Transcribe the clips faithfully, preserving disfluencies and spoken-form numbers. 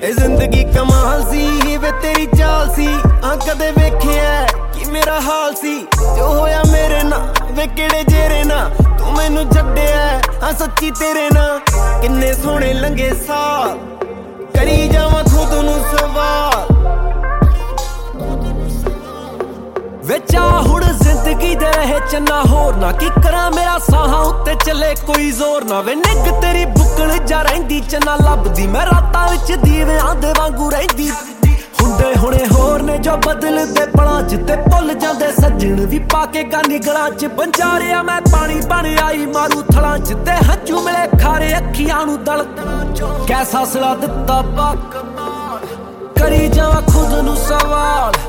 ए जिंदगी कमाल सी वे तेरी चाल सी आ कदे वेखिया कि मेरा हाल सी जो होया मेरे ना वे केड़े जेरे ना तू मैनू छड्डिया हाँ सच्ची तेरे ना किन्ने सोहणे लंघे साल करी जावां खुद नू सवाल वे चाह हुण जिंदगी दे रहे चन्ना होर ना की करा मेरा साहां उत्ते चले कोई जोर ना वे निग तेरी बुकण जा रहिंदी चन्ना लभदी मैं रातां विच दीविआं दे वांगू रहिंदी हुंदे हुणे होर ने जो बदलदे पलां च ते भुल जांदे सज्जण वी पाके गानी गलां च पंजारिया मैं पानी बन आई मारू थलां च ते हंझू मिले खारे अखियां नू दल कैसा सला दित्ता पाक करी जावां खुद नू सवाल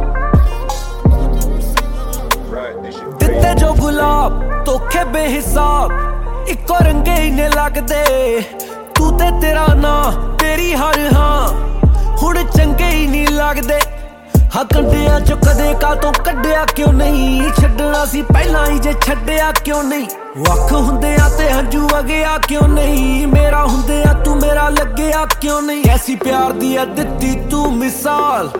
दिते जो गुलाब धोखे बेहिसाब इको रंगे ही ने लगदे तू ते तेरा ना तेरी हर हाँ हुण चंगे ही नहीं लगदे हाँ कंडियां चो कदे का तो कड्डिया क्यों नहीं छड्डना सी पहला ही जे छड्डिया क्यों नहीं वख हुंदियां ते हंजू अगिया क्यों नहीं मेरा हुंदियां तू मेरा लग्गिया क्यों नहीं ऐसी प्यार दी आ दित्ती तू मिसाल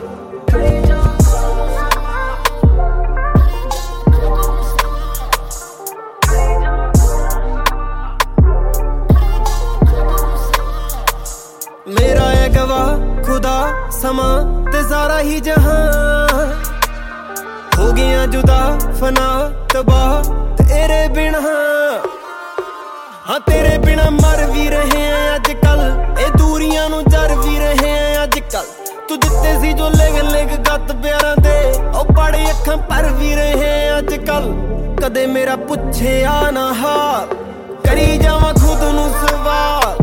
मेरा है गवाह खुदा समा ते सारा ही जहां हो गया जुदा फना तबाह तेरे बिना हाँ तेरे बिना मर भी रहे हैं अजकल ए दूरियां नू जर भी रहे हैं अजकल तू दिते सी जो लेग लेग गत प्यारां दे ओ बड़े अखां पर भी रहे हैं अजकल कदे मेरा पुछे आ ना हाल करी जावां खुद नू सवाल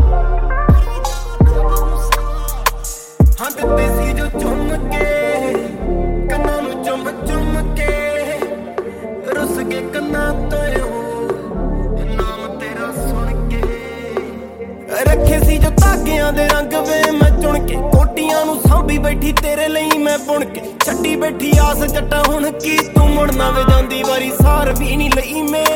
हाँ दिते सी जो चुम के कन्ना नू चुम चुम के रुस के कन्ना तो नाम तेरा सुन के रखे सी जो धागियां दे रंग वे मैं चुन के कोटियां नू सांभी बैठी तेरे लई मैं बुन के छड्डी बैठी आस जट्टा हुण की तू मुड़ना वे जांदी वारी सार भी नहीं लई मैं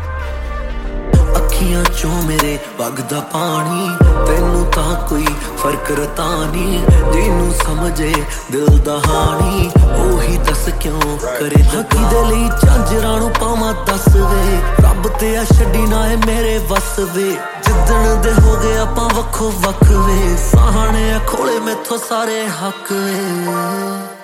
अखियां चो मेरे वगदा पानी तेनू तां कोई फर्क रता नहीं जेनू समझे दिल दा हानी ओही दस क्यों करे हकी दे लई झांजरां नू पावां दस वे रब ते आ छड्डी ना है मेरे वस वे जिद्दण दे हो गए आपां वखो वख वे साहणे खोले मैथों सारे हक वे।